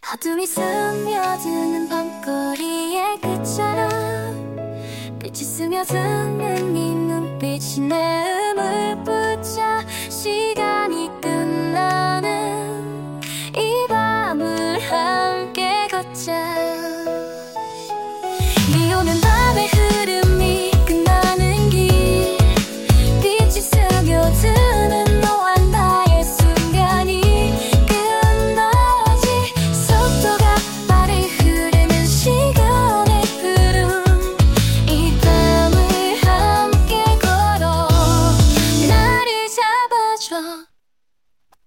어둠이 스며드는 밤거리의 끝처럼 빛이 스며드는 네 눈빛이 내